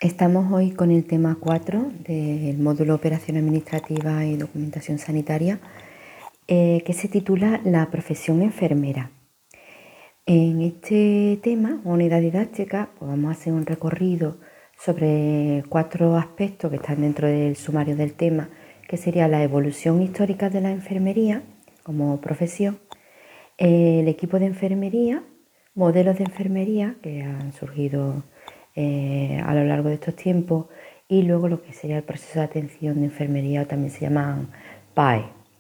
Estamos hoy con el tema 4 del módulo Operación Administrativa y Documentación Sanitaria, que se titula La profesión enfermera. En este tema, unidad didáctica, pues vamos a hacer un recorrido sobre 4 aspectos que están dentro del sumario del tema, que sería la evolución histórica de la enfermería como profesión, el equipo de enfermería, modelos de enfermería que han surgido a lo largo de estos tiempos, y luego lo que sería el proceso de atención de enfermería, o también se llaman PAE.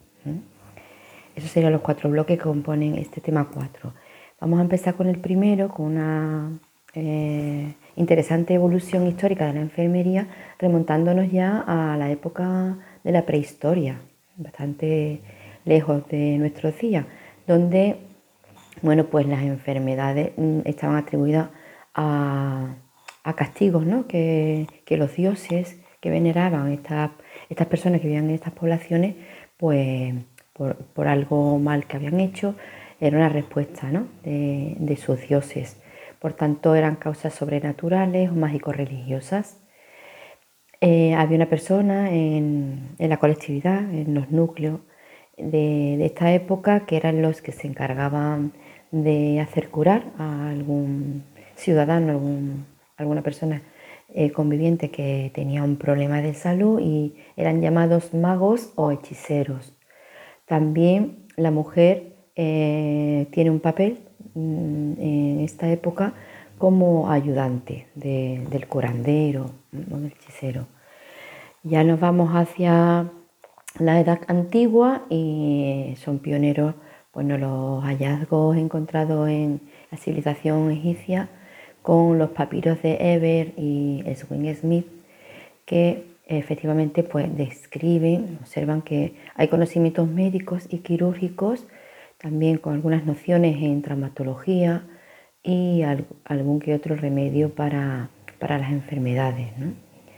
Esos serían los 4 bloques que componen este tema 4. Vamos a empezar con el primero, con una interesante evolución histórica de la enfermería, remontándonos ya a la época de la prehistoria, bastante lejos de nuestros días, donde pues las enfermedades estaban atribuidas a castigos, ¿no? que los dioses que veneraban estas personas que vivían en estas poblaciones, pues por algo mal que habían hecho, era una respuesta, ¿no? de sus dioses. Por tanto, eran causas sobrenaturales o mágico-religiosas. Había una persona en la colectividad, en los núcleos de esta época, que eran los que se encargaban de hacer curar a algún ciudadano, alguna persona conviviente que tenía un problema de salud, y eran llamados magos o hechiceros. También la mujer tiene un papel en esta época como ayudante del curandero o del hechicero. Ya nos vamos hacia la edad antigua y son pioneros los hallazgos encontrados en la civilización egipcia con los papiros de Eber y Swing Smith, que efectivamente describen, observan que hay conocimientos médicos y quirúrgicos, también con algunas nociones en traumatología y algún que otro remedio para las enfermedades, ¿no?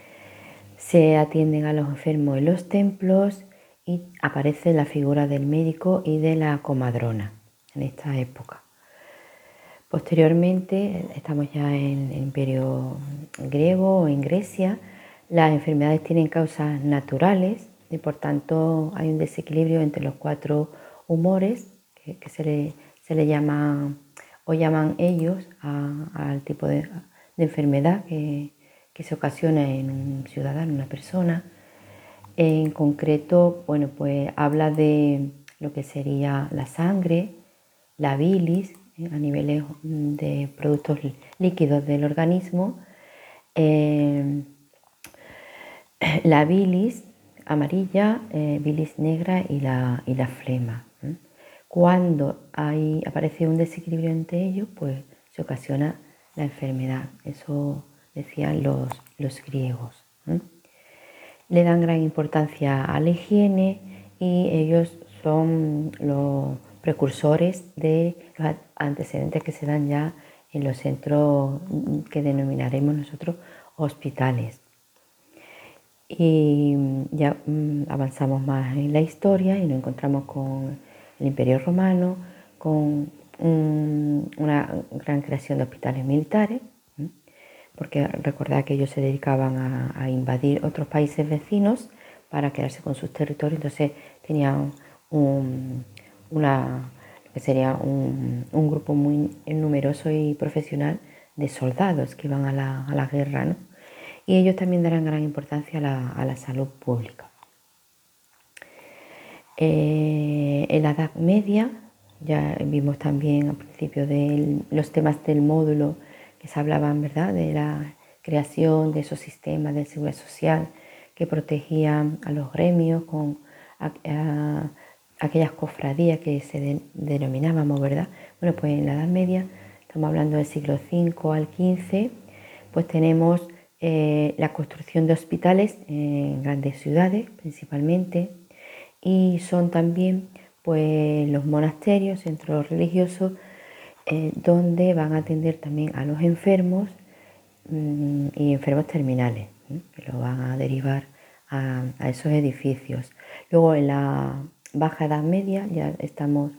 Se atienden a los enfermos en los templos y aparece la figura del médico y de la comadrona en esta época. Posteriormente, estamos ya en el Imperio griego o en Grecia. Las enfermedades tienen causas naturales y por tanto hay un desequilibrio entre los 4 humores que se le llaman o llaman ellos al tipo de enfermedad que se ocasiona en un ciudadano, una persona. En concreto, pues habla de lo que sería la sangre, la bilis, a niveles de productos líquidos del organismo, la bilis amarilla, bilis negra y la flema. Cuando aparece un desequilibrio entre ellos, pues se ocasiona la enfermedad. Eso decían los griegos. Le dan gran importancia a la higiene y ellos son los precursores de los antecedentes que se dan ya en los centros que denominaremos nosotros hospitales. Y ya avanzamos más en la historia y nos encontramos con el Imperio Romano, con una gran creación de hospitales militares, porque recordad que ellos se dedicaban a invadir otros países vecinos para quedarse con sus territorios. Entonces tenían un grupo muy numeroso y profesional de soldados que iban a la guerra, ¿no? Y ellos también darán gran importancia a la salud pública. En la Edad Media, ya vimos también al principio de los temas del módulo que se hablaban, ¿verdad?, de la creación de esos sistemas de seguridad social que protegían a los gremios con aquellas cofradías que se denominábamos, ¿verdad? Pues en la Edad Media, estamos hablando del siglo V al XV, pues tenemos la construcción de hospitales en grandes ciudades principalmente, y son también pues los monasterios, centros religiosos, donde van a atender también a los enfermos y enfermos terminales, que lo van a derivar a esos edificios. Luego en la Baja Edad Media ya estamos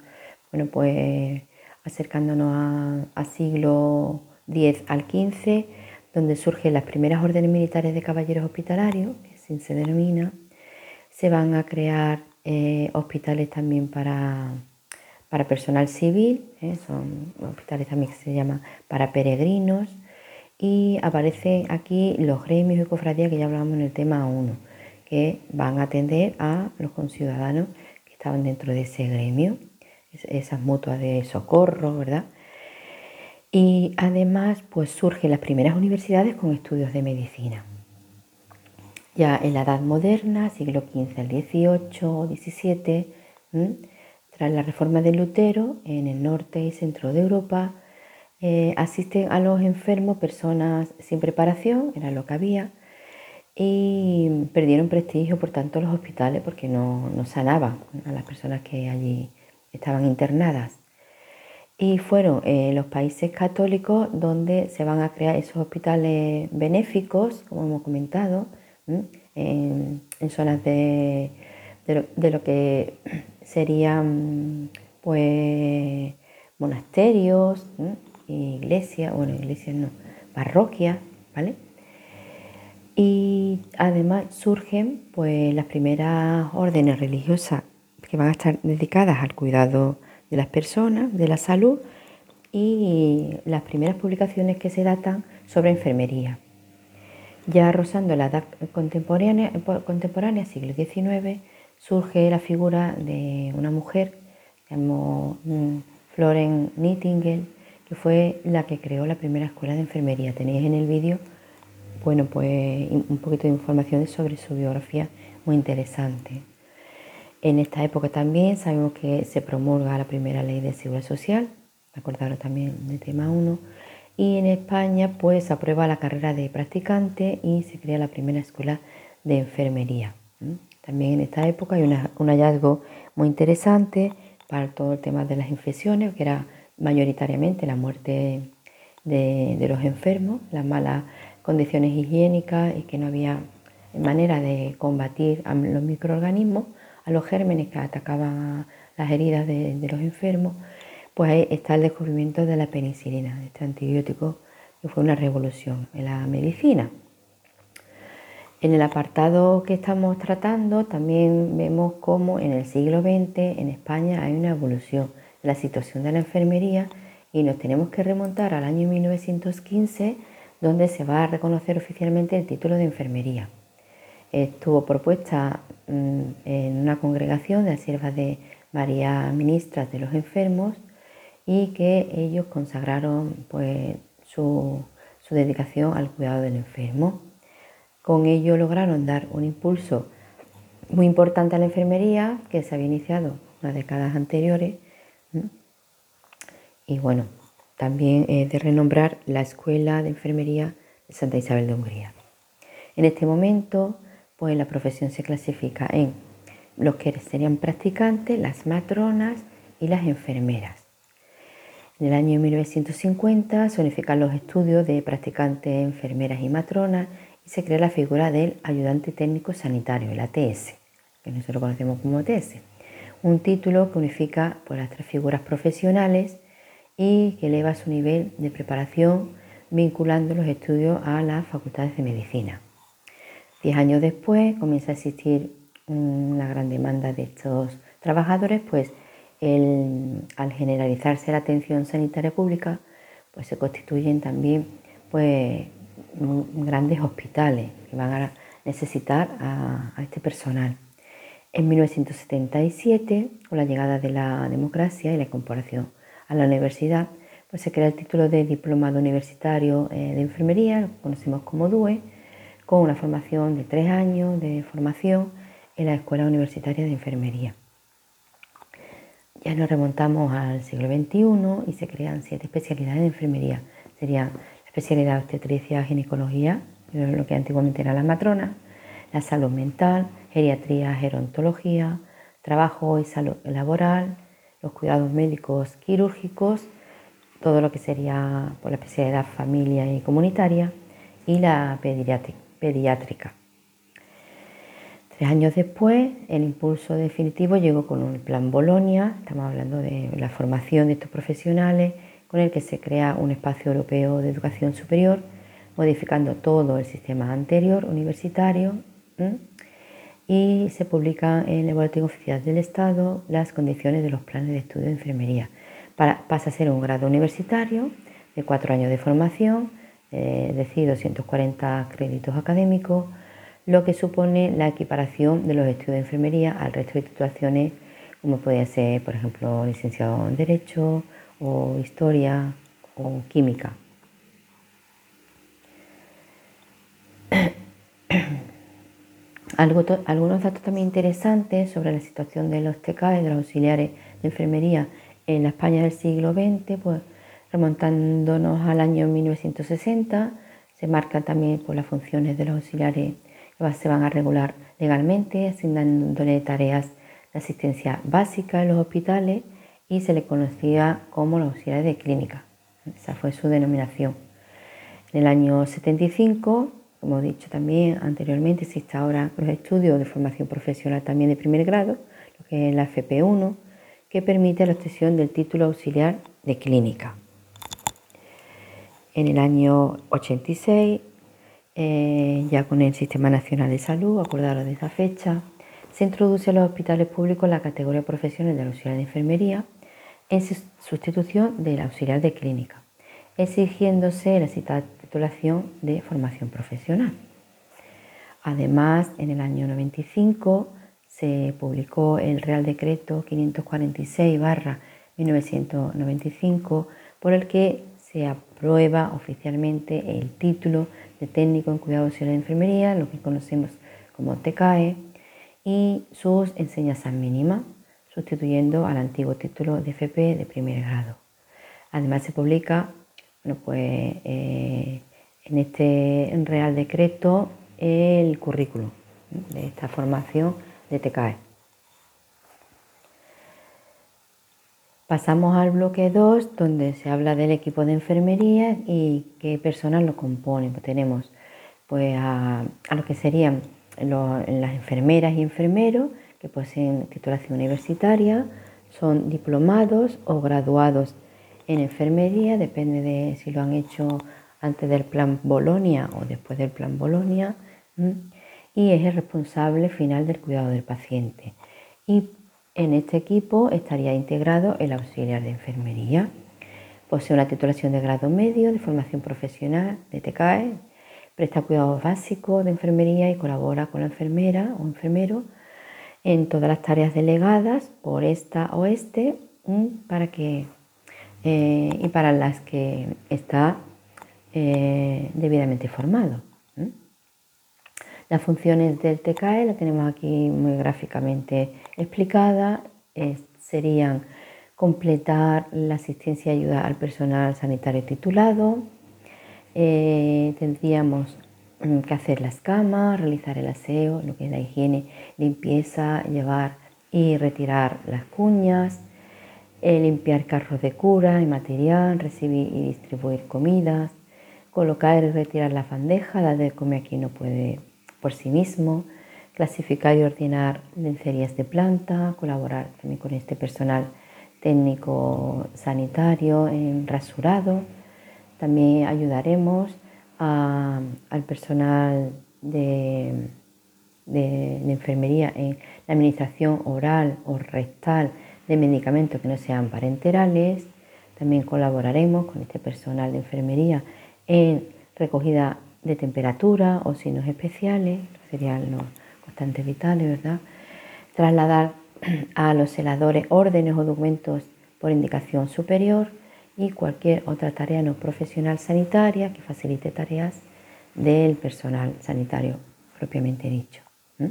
acercándonos a siglo X al XV, donde surgen las primeras órdenes militares de caballeros hospitalarios, que así se denomina. Se van a crear hospitales también para personal civil, son hospitales también que se llaman para peregrinos, y aparecen aquí los gremios y cofradías que ya hablábamos en el tema 1, que van a atender a los conciudadanos que estaban dentro de ese gremio, esas mutuas de socorro, ¿verdad? Y además pues surgen las primeras universidades con estudios de medicina. Ya en la Edad Moderna, siglo XV al XVIII, XVII, tras la reforma de Lutero, en el norte y centro de Europa, asisten a los enfermos personas sin preparación, era lo que había, y perdieron prestigio, por tanto, los hospitales porque no sanaban a las personas que allí estaban internadas. Y fueron los países católicos donde se van a crear esos hospitales benéficos, como hemos comentado, en zonas de lo que serían pues monasterios, iglesias no, parroquias, ¿vale? Y además surgen pues las primeras órdenes religiosas que van a estar dedicadas al cuidado de las personas, de la salud, y las primeras publicaciones que se datan sobre enfermería. Ya rozando la edad contemporánea, siglo XIX, surge la figura de una mujer, llamó Florence Nightingale, que fue la que creó la primera escuela de enfermería. Tenéis en el vídeo, bueno, pues un poquito de información sobre su biografía muy interesante. En esta época también sabemos que se promulga la primera ley de seguridad social, acordaros también del tema 1, y en España pues se aprueba la carrera de practicante y se crea la primera escuela de enfermería. También en esta época hay un hallazgo muy interesante para todo el tema de las infecciones, que era mayoritariamente la muerte de los enfermos, las malas condiciones higiénicas y que no había manera de combatir a los microorganismos, a los gérmenes que atacaban las heridas de los enfermos. Pues ahí está el descubrimiento de la penicilina, este antibiótico que fue una revolución en la medicina. En el apartado que estamos tratando también vemos cómo en el siglo XX en España hay una evolución de la situación de la enfermería y nos tenemos que remontar al año 1915, donde se va a reconocer oficialmente el título de enfermería. Estuvo propuesta en una congregación de las siervas de María Ministras de los Enfermos y que ellos consagraron pues, su dedicación al cuidado del enfermo. Con ello lograron dar un impulso muy importante a la enfermería que se había iniciado en las décadas anteriores. Y bueno, también de renombrar la Escuela de Enfermería de Santa Isabel de Hungría. En este momento, pues la profesión se clasifica en los que serían practicantes, las matronas y las enfermeras. En el año 1950 se unifican los estudios de practicantes, enfermeras y matronas y se crea la figura del ayudante técnico sanitario, el ATS, que nosotros conocemos como ATS. Un título que unifica pues, las tres figuras profesionales y que eleva su nivel de preparación vinculando los estudios a las facultades de medicina. 10 años después comienza a existir una gran demanda de estos trabajadores, pues al generalizarse la atención sanitaria pública, pues se constituyen también pues, grandes hospitales que van a necesitar a este personal. En 1977, con la llegada de la democracia y la incorporación a la universidad, pues se crea el título de Diplomado Universitario de Enfermería, lo conocemos como DUE, con una formación de 3 años de formación en la Escuela Universitaria de Enfermería. Ya nos remontamos al siglo XXI y se crean 7 especialidades de enfermería. Serían la especialidad de obstetricia, ginecología, lo que antiguamente eran las matronas, la salud mental, geriatría, gerontología, trabajo y salud laboral, los cuidados médicos quirúrgicos, todo lo que sería por la especialidad familia y comunitaria y la pediátrica. 3 años después, el impulso definitivo llegó con el Plan Bolonia, estamos hablando de la formación de estos profesionales, con el que se crea un espacio europeo de educación superior, modificando todo el sistema anterior universitario. Y se publican en el Boletín Oficial del Estado las condiciones de los planes de estudio de enfermería. Pasa a ser un grado universitario de 4 años de formación, es decir, 240 créditos académicos, lo que supone la equiparación de los estudios de enfermería al resto de titulaciones, como podría ser, por ejemplo, licenciado en Derecho, o Historia, o Química. Algunos datos también interesantes sobre la situación de los TCAE, de los auxiliares de enfermería en la España del siglo XX, pues remontándonos al año 1960, se marcan también las funciones de los auxiliares que se van a regular legalmente, asignándole tareas de asistencia básica en los hospitales y se le conocía como los auxiliares de clínica. Esa fue su denominación. En el año 75, como he dicho también anteriormente, existe ahora los estudios de formación profesional también de primer grado, lo que es la FP1, que permite la obtención del título auxiliar de clínica. En el año 86, ya con el Sistema Nacional de Salud, acordado de esa fecha, se introduce en los hospitales públicos la categoría profesional de auxiliar de enfermería en sustitución del auxiliar de clínica, exigiéndose la citada titulación de formación profesional. Además, en el año 95 se publicó el Real Decreto 546/1995, por el que se aprueba oficialmente el título de técnico en cuidado auxiliar de enfermería, lo que conocemos como TCAE, y sus enseñanzas mínimas, sustituyendo al antiguo título de FP de primer grado. Además se publica en este Real Decreto el currículum de esta formación de TCAE. Pasamos al bloque 2, donde se habla del equipo de enfermería y qué personal lo compone. Pues tenemos a lo que serían las enfermeras y enfermeros que poseen titulación universitaria, son diplomados o graduados en enfermería, depende de si lo han hecho antes del plan Bolonia o después del plan Bolonia, y es el responsable final del cuidado del paciente. Y en este equipo estaría integrado el auxiliar de enfermería. Posee una titulación de grado medio de formación profesional de TCAE, presta cuidados básicos de enfermería y colabora con la enfermera o enfermero en todas las tareas delegadas por esta o para las que está debidamente formado. Las funciones del TCAE las tenemos aquí muy gráficamente explicadas. Serían completar la asistencia y ayuda al personal sanitario titulado. Tendríamos que hacer las camas, realizar el aseo, lo que es la higiene, limpieza, llevar y retirar las cuñas, limpiar carros de cura y material, recibir y distribuir comidas, colocar y retirar las bandejas, la de comer aquí no puede por sí mismo, clasificar y ordenar lencerías de planta, colaborar también con este personal técnico sanitario en rasurado. También ayudaremos al personal de enfermería en la administración oral o rectal de medicamentos que no sean parenterales. También colaboraremos con este personal de enfermería en recogida de temperatura o signos especiales, que serían los constantes vitales, ¿verdad? Trasladar a los celadores órdenes o documentos por indicación superior y cualquier otra tarea no profesional sanitaria que facilite tareas del personal sanitario propiamente dicho.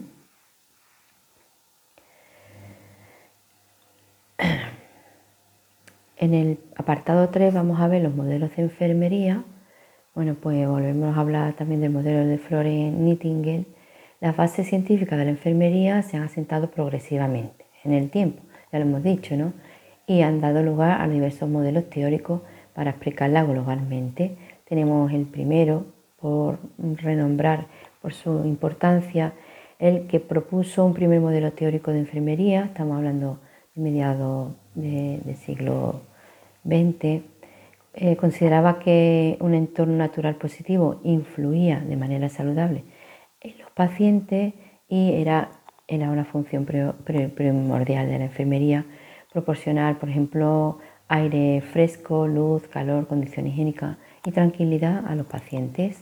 En el apartado 3 vamos a ver los modelos de enfermería. Bueno, pues volvemos a hablar también del modelo de Florence Nightingale. Las bases científicas de la enfermería se han asentado progresivamente en el tiempo, ya lo hemos dicho, ¿no? Y han dado lugar a diversos modelos teóricos para explicarla globalmente. Tenemos el primero, por renombrar por su importancia, el que propuso un primer modelo teórico de enfermería, estamos hablando de mediados del siglo XX, consideraba que un entorno natural positivo influía de manera saludable en los pacientes y era una función primordial de la enfermería proporcionar, por ejemplo, aire fresco, luz, calor, condición higiénica y tranquilidad a los pacientes.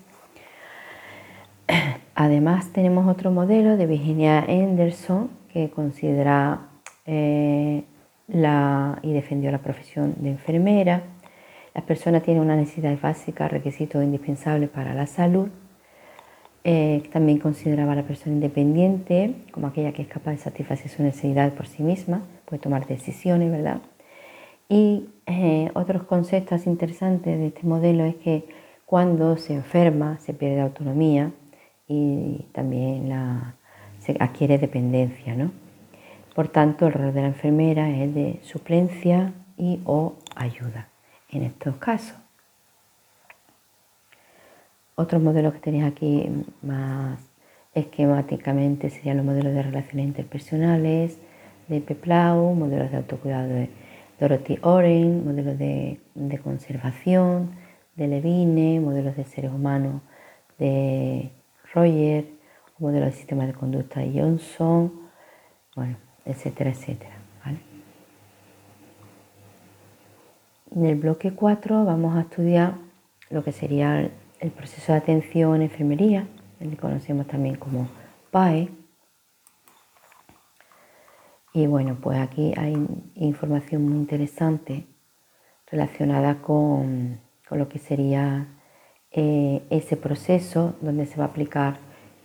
Además tenemos otro modelo de Virginia Anderson que considera y defendió la profesión de enfermera. Las personas tienen una necesidad básica, requisito indispensable para la salud. También consideraba a la persona independiente como aquella que es capaz de satisfacer su necesidad por sí misma, puede tomar decisiones, ¿verdad? Y otros conceptos interesantes de este modelo es que cuando se enferma se pierde autonomía y también se adquiere dependencia, ¿no? Por tanto, el rol de la enfermera es el de suplencia y o ayuda en estos casos. Otros modelos que tenéis aquí más esquemáticamente serían los modelos de relaciones interpersonales de Peplau, modelos de autocuidado de Dorothy Oren, modelos de conservación de Levine, modelos de seres humanos de Roger, modelos de sistemas de conducta de Johnson, bueno, etcétera, etcétera, ¿vale? En el bloque 4 vamos a estudiar lo que sería el proceso de atención en enfermería, el que conocemos también como PAE. Y bueno, pues aquí hay información muy interesante relacionada con lo que sería ese proceso donde se va a aplicar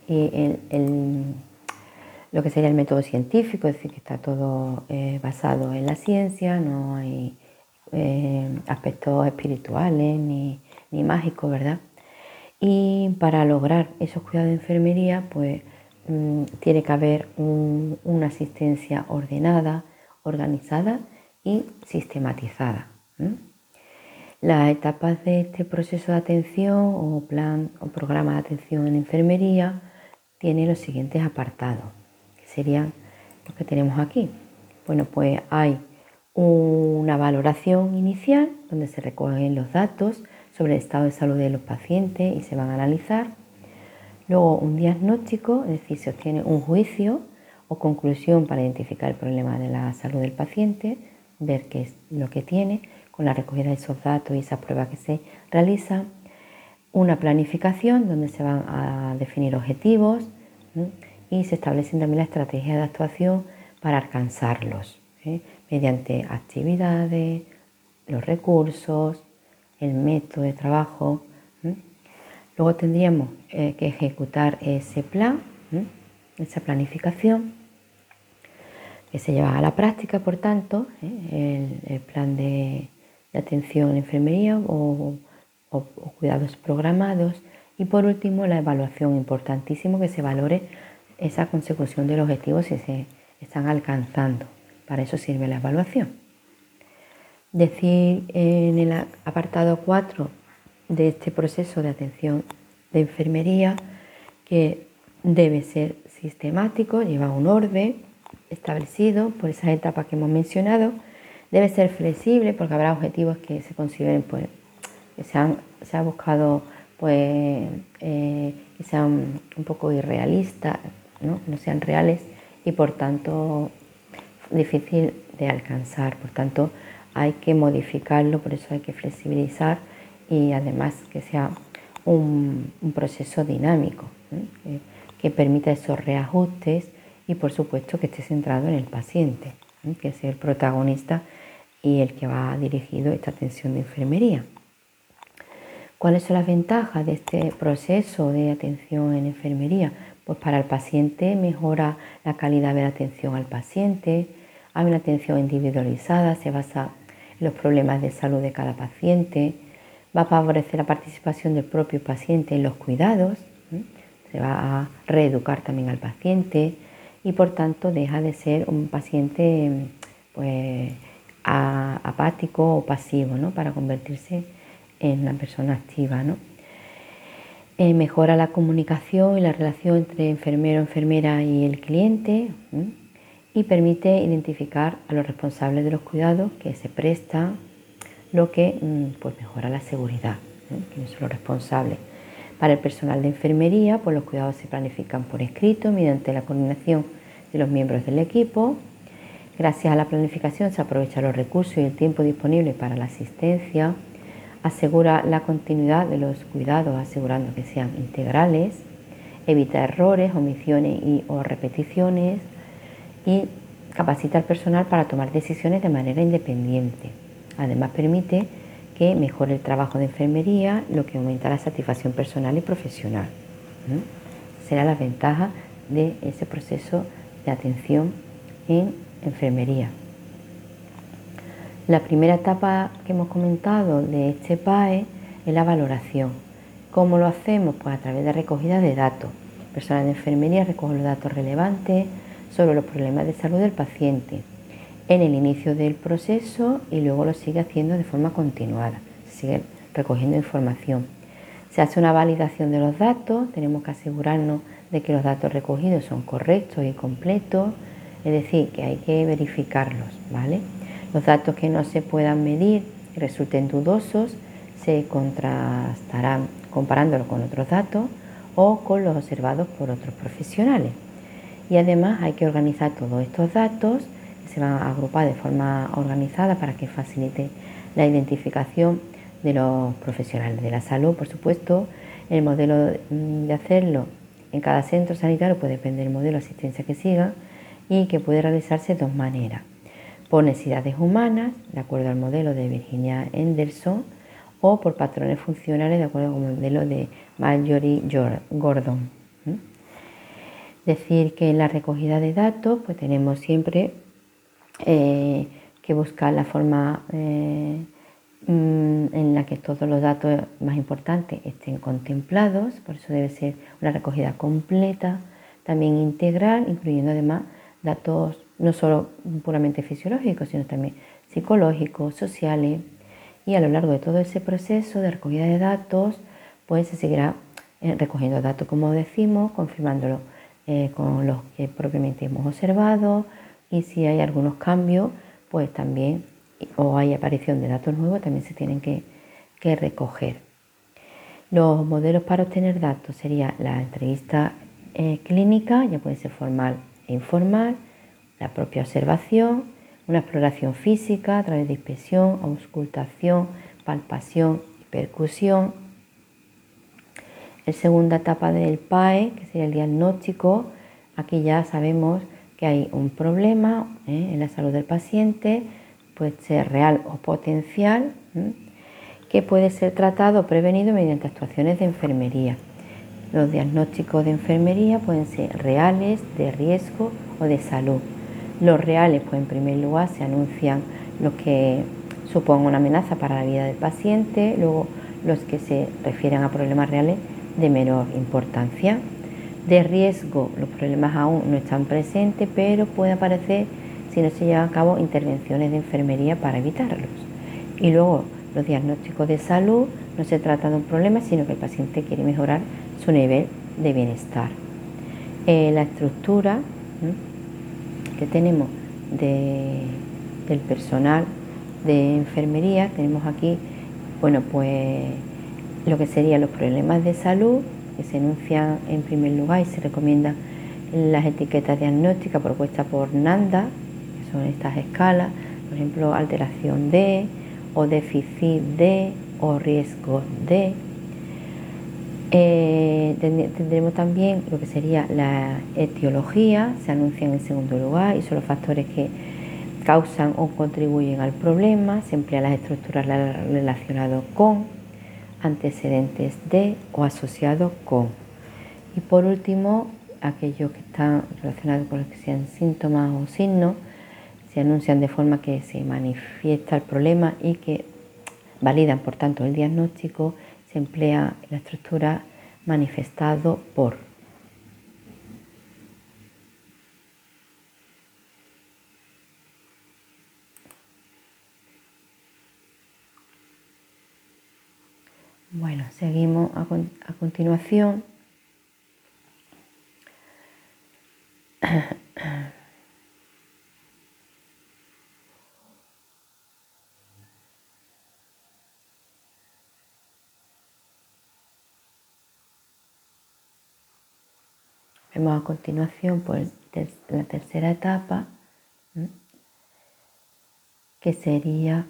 lo que sería el método científico, es decir, que está todo basado en la ciencia, no hay aspectos espirituales ni mágicos, ¿verdad? Y para lograr esos cuidados de enfermería, pues tiene que haber una asistencia ordenada, organizada y sistematizada. Las etapas de este proceso de atención o plan o programa de atención en enfermería tiene los siguientes apartados, que serían los que tenemos aquí. Bueno, pues hay una valoración inicial donde se recogen los datos sobre el estado de salud de los pacientes y se van a analizar. Luego un diagnóstico, es decir, se obtiene un juicio o conclusión para identificar el problema de la salud del paciente, ver qué es lo que tiene, con la recogida de esos datos y esas pruebas que se realizan. Una planificación donde se van a definir objetivos y se establecen también las estrategias de actuación para alcanzarlos, mediante actividades, los recursos, el método de trabajo. Luego tendríamos que ejecutar ese plan, esa planificación, que se lleva a la práctica, por tanto, el plan de atención en enfermería o cuidados programados. Y por último, la evaluación, importantísimo que se valore esa consecución de los objetivos si se están alcanzando. Para eso sirve la evaluación. Decir en el apartado 4 de este proceso de atención de enfermería que debe ser sistemático, lleva un orden establecido por esas etapas que hemos mencionado, debe ser flexible porque habrá objetivos que se consideren pues, que se ha buscado pues, que sean un poco irrealistas, ¿no? Que no sean reales y por tanto difícil de alcanzar. Por tanto, hay que modificarlo, por eso hay que flexibilizar y además que sea un proceso dinámico, que permita esos reajustes y por supuesto que esté centrado en el paciente, que es el protagonista y el que va dirigido esta atención de enfermería. ¿Cuáles son las ventajas de este proceso de atención en enfermería? Pues para el paciente mejora la calidad de la atención al paciente, hay una atención individualizada, se basa en los problemas de salud de cada paciente, va a favorecer la participación del propio paciente en los cuidados, se va a reeducar también al paciente y por tanto deja de ser un paciente pues, apático o pasivo, ¿no? Para convertirse en una persona activa, ¿no? Mejora la comunicación y la relación entre enfermero, enfermera y el cliente y permite identificar a los responsables de los cuidados que se prestan lo que pues mejora la seguridad, quienes son los responsables. Para el personal de enfermería, pues los cuidados se planifican por escrito mediante la coordinación de los miembros del equipo. Gracias a la planificación se aprovechan los recursos y el tiempo disponible para la asistencia, asegura la continuidad de los cuidados asegurando que sean integrales, evita errores, omisiones o repeticiones y capacita al personal para tomar decisiones de manera independiente. Además permite que mejore el trabajo de enfermería, lo que aumenta la satisfacción personal y profesional. Será la ventaja de ese proceso de atención en enfermería. La primera etapa que hemos comentado de este PAE es la valoración. ¿Cómo lo hacemos? Pues a través de recogida de datos. El personal de enfermería recoge los datos relevantes sobre los problemas de salud del paciente en el inicio del proceso y luego lo sigue haciendo de forma continuada. Se sigue recogiendo información. Se hace una validación de los datos, tenemos que asegurarnos de que los datos recogidos son correctos y completos, es decir, que hay que verificarlos, ¿vale? Los datos que no se puedan medir y resulten dudosos se contrastarán comparándolos con otros datos o con los observados por otros profesionales. Y además hay que organizar todos estos datos, que se van a agrupar de forma organizada para que facilite la identificación de los profesionales de la salud. Por supuesto, el modelo de hacerlo en cada centro sanitario puede depender del modelo de asistencia que siga y que puede realizarse de dos maneras. Por necesidades humanas, de acuerdo al modelo de Virginia Henderson, o por patrones funcionales, de acuerdo con el modelo de Marjorie Gordon. Decir que en la recogida de datos pues tenemos siempre que buscar la forma en la que todos los datos más importantes estén contemplados, por eso debe ser una recogida completa, también integral, incluyendo además datos no solo puramente fisiológicos, sino también psicológicos, sociales, y a lo largo de todo ese proceso de recogida de datos pues se seguirá recogiendo datos, como decimos, confirmándolo con los que propiamente hemos observado, y si hay algunos cambios pues también, o hay aparición de datos nuevos, también se tienen que recoger. Los modelos para obtener datos sería la entrevista clínica, ya puede ser formal e informal, la propia observación, una exploración física a través de inspección, auscultación, palpación y percusión. La segunda etapa del PAE, que sería el diagnóstico, aquí ya sabemos que hay un problema en la salud del paciente, puede ser real o potencial, que puede ser tratado o prevenido mediante actuaciones de enfermería. Los diagnósticos de enfermería pueden ser reales, de riesgo o de salud. Los reales, pues en primer lugar se anuncian los que supongan una amenaza para la vida del paciente, luego los que se refieren a problemas reales de menor importancia. De riesgo, los problemas aún no están presentes, pero puede aparecer si no se llevan a cabo intervenciones de enfermería para evitarlos. Y luego los diagnósticos de salud, no se trata de un problema, sino que el paciente quiere mejorar su nivel de bienestar. La estructura que tenemos del personal de enfermería, tenemos aquí, bueno, pues lo que serían los problemas de salud, que se enuncian en primer lugar y se recomiendan las etiquetas diagnósticas propuestas por Nanda, que son estas escalas, por ejemplo, alteración de, o déficit de, o riesgo de. Tendremos también lo que sería la etiología, se anuncian en segundo lugar y son los factores que causan o contribuyen al problema, se emplean las estructuras relacionadas con, antecedentes de o asociados con. Y por último, aquellos que están relacionados con los que sean síntomas o signos, se anuncian de forma que se manifiesta el problema y que validan por tanto el diagnóstico, se emplea la estructura manifestado por. Bueno, seguimos a continuación. Vemos a continuación pues, la tercera etapa, que sería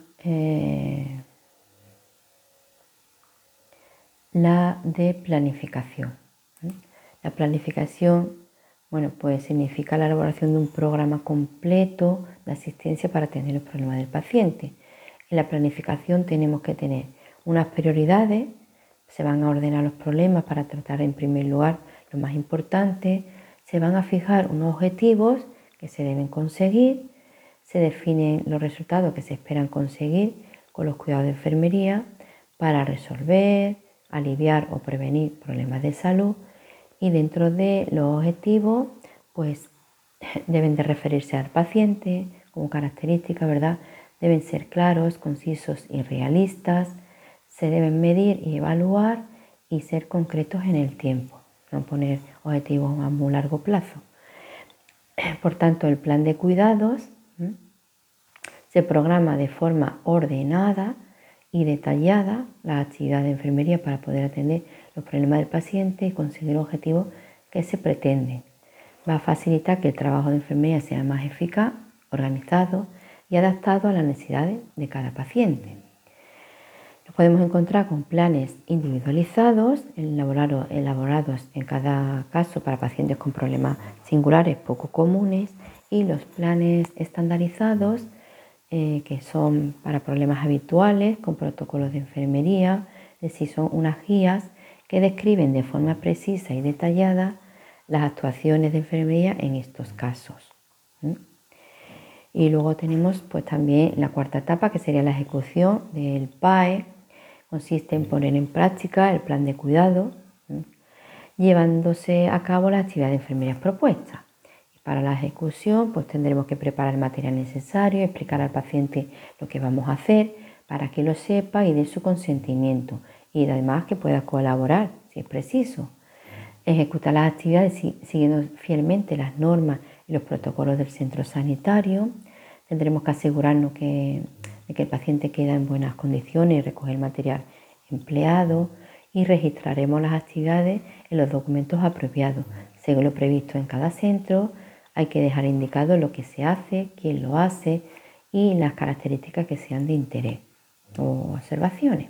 la de planificación. La planificación, bueno, pues significa la elaboración de un programa completo de asistencia para atender los problemas del paciente. En la planificación tenemos que tener unas prioridades, se van a ordenar los problemas para tratar en primer lugar lo más importante, se van a fijar unos objetivos que se deben conseguir, se definen los resultados que se esperan conseguir con los cuidados de enfermería para resolver, aliviar o prevenir problemas de salud, y dentro de los objetivos pues deben de referirse al paciente como característica, ¿verdad? Deben ser claros, concisos y realistas, se deben medir y evaluar y ser concretos en el tiempo, no poner objetivos a muy largo plazo. Por tanto, el plan de cuidados se programa de forma ordenada y detallada la actividad de enfermería para poder atender los problemas del paciente y conseguir los objetivos que se pretenden. Va a facilitar que el trabajo de enfermería sea más eficaz, organizado y adaptado a las necesidades de cada paciente. Nos podemos encontrar con planes individualizados, elaborados en cada caso para pacientes con problemas singulares poco comunes, y los planes estandarizados, que son para problemas habituales, con protocolos de enfermería, es decir, son unas guías que describen de forma precisa y detallada las actuaciones de enfermería en estos casos. Y luego tenemos pues también la cuarta etapa, que sería la ejecución del PAE. Consiste en poner en práctica el plan de cuidado, llevándose a cabo las actividades de enfermería propuestas. Para la ejecución pues tendremos que preparar el material necesario, explicar al paciente lo que vamos a hacer para que lo sepa y dé su consentimiento, y además que pueda colaborar si es preciso. Ejecutar las actividades siguiendo fielmente las normas y los protocolos del centro sanitario. Tendremos que asegurarnos de que el paciente queda en buenas condiciones y recoger el material empleado, y registraremos las actividades en los documentos apropiados, según lo previsto en cada centro. Hay que dejar indicado lo que se hace, quién lo hace y las características que sean de interés o observaciones.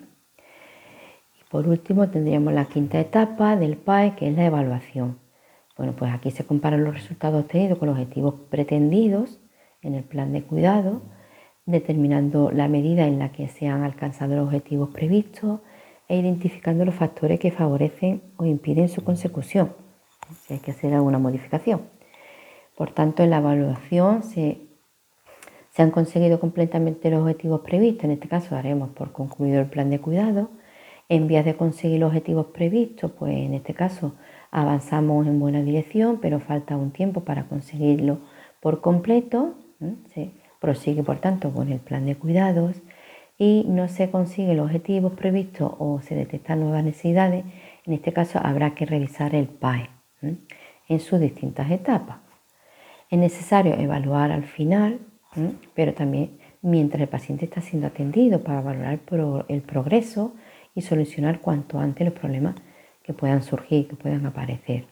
Y por último tendríamos la quinta etapa del PAE, que es la evaluación. Bueno, pues aquí se comparan los resultados obtenidos con los objetivos pretendidos en el plan de cuidado, determinando la medida en la que se han alcanzado los objetivos previstos e identificando los factores que favorecen o impiden su consecución, si hay que hacer alguna modificación. Por tanto, en la evaluación se han conseguido completamente los objetivos previstos. En este caso daremos por concluido el plan de cuidado. En vías de conseguir los objetivos previstos, pues en este caso avanzamos en buena dirección, pero falta un tiempo para conseguirlo por completo. Se prosigue, por tanto, con el plan de cuidados y no se consiguen los objetivos previstos o se detectan nuevas necesidades. En este caso habrá que revisar el PAE en sus distintas etapas. Es necesario evaluar al final, pero también mientras el paciente está siendo atendido, para valorar el progreso y solucionar cuanto antes los problemas que puedan surgir, que puedan aparecer.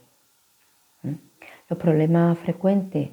Los problemas frecuentes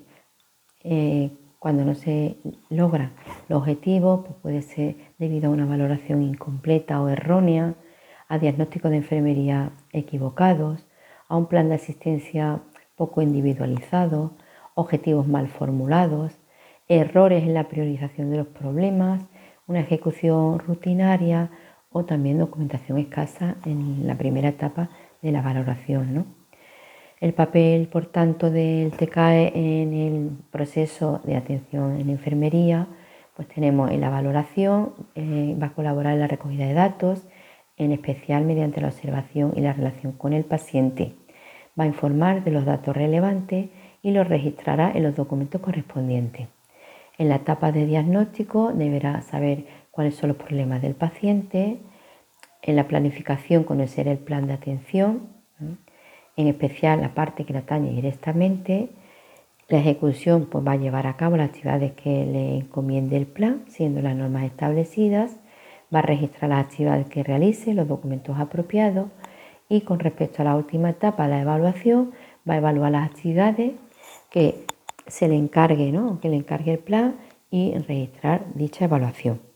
cuando no se logran los objetivos, pues puede ser debido a una valoración incompleta o errónea, a diagnósticos de enfermería equivocados, a un plan de asistencia poco individualizado, objetivos mal formulados, errores en la priorización de los problemas, una ejecución rutinaria o también documentación escasa en la primera etapa de la valoración, ¿no? El papel, por tanto, del TCAE en el proceso de atención en enfermería, pues tenemos en la valoración, va a colaborar en la recogida de datos, en especial mediante la observación y la relación con el paciente. Va a informar de los datos relevantes y los registrará en los documentos correspondientes. En la etapa de diagnóstico deberá saber cuáles son los problemas del paciente. En la planificación, conocer el plan de atención, en especial la parte que le atañe directamente. La ejecución pues va a llevar a cabo las actividades que le encomiende el plan, siendo las normas establecidas. Va a registrar las actividades que realice, los documentos apropiados, y con respecto a la última etapa, la evaluación, va a evaluar las actividades que se le encargue, ¿no? Que le encargue el plan y registrar dicha evaluación.